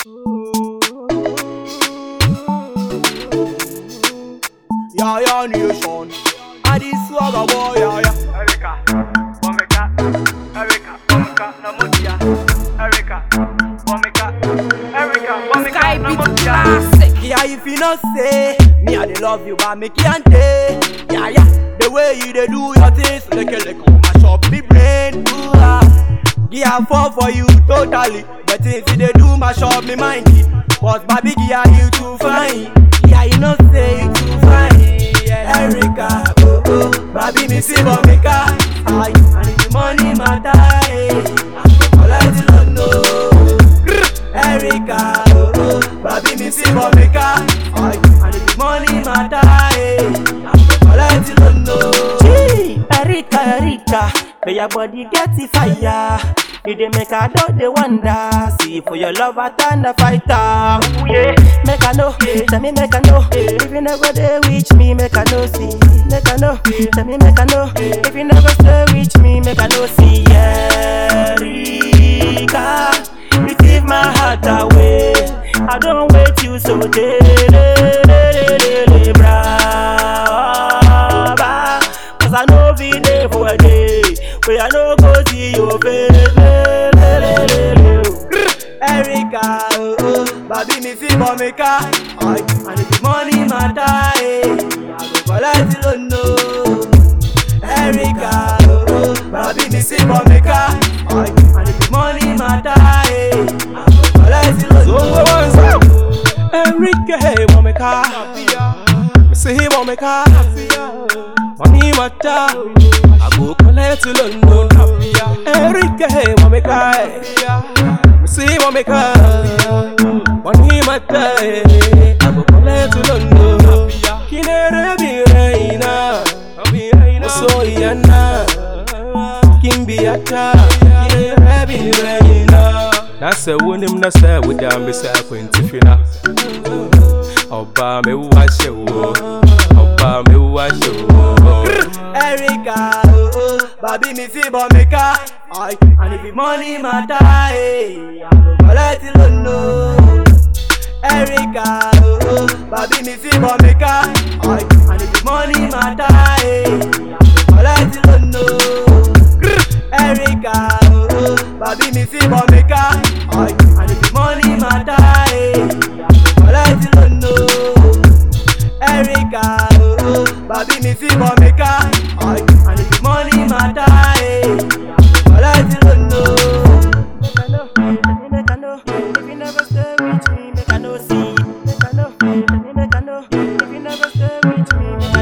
Yeah, yeah, nation. I this swagger boy, yeah, yeah. Erica, Bomeka, Erica, Bomeka, Namudia, Erica, Bomeka, Erica, Bomeka, Namudia. Yeah, if you not say me, I dey love you, but me can't say. Yeah, yeah, the way you dey do your things, like mash up me brain. Ooh, ah. Yeah, I fall for you totally. The things you dey do mash up me mind. But baby, yeah, you too fine. Yeah, you know say you too fine. Yeah, Erica, oh oh, baby, me see Bomeka. Aye, and if the money matter, I like to know. Erica, oh oh, baby, me see Bomeka. Aye, and if the money matter, I like to know. Gee, Erica, may your body get the fire. You dey make a dog dey wonder. See for your love I turn the fighter. Ooh, yeah. Make I know, tell me make I know. If you never dey reach me, make I know. See, make I know, tell me make I know. If you never stay reach me, make I know. See, Erica, you give my heart away. I don't wait you so brava. Cause I know be there for a day, but I know go see your face. Erica, oh oh, baby, me see Bomeka. Aye, and if the money matter, I go collect it, no. Erica, oh oh, baby, me see Bomeka. Aye, and if the money matter, I go collect it, no. Erica, hey, Bomeka. Me say hey, Bomeka. Money matter, I go collect it, no. Erica, hey, Bomeka. See Bomeka, money matter, I go collect to London. Kinere be reina, so yana, Kimbi ata, kinere be reina. That's a woman that's there with them beside Quintifina. Oba me wash you, Oba me wash you. Erica, oh oh, baby, me see Bomeka. Aye, and if the money matter, I go collect it, no. Erica, oh oh, baby, me see Bomeka. Aye, and if the money matter, I go collect it, no. Erica, oh oh, baby, me see Bomeka. Aye, and if the money matter, I go collect it, no. Erica, oh oh, baby, me see Bomeka. Aye, and if the money matter, collect it, no. Make I know, if you never stay with me, make I know. See, make I know, if you never stay with me, make I know.